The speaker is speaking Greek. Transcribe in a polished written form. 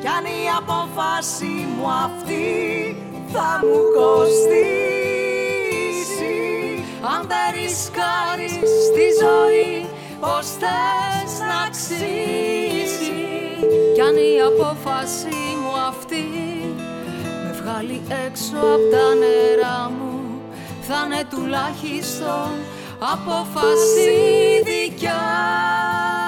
κι αν η απόφαση μου αυτή θα μου κοστίσει. Αν δεν ρισκάρεις τη ζωή, πως θες να αξίζει. Κι αν η απόφαση μου αυτή με βγάλει έξω απ' τα νερά μου, θα είναι τουλάχιστον απόφαση δικιά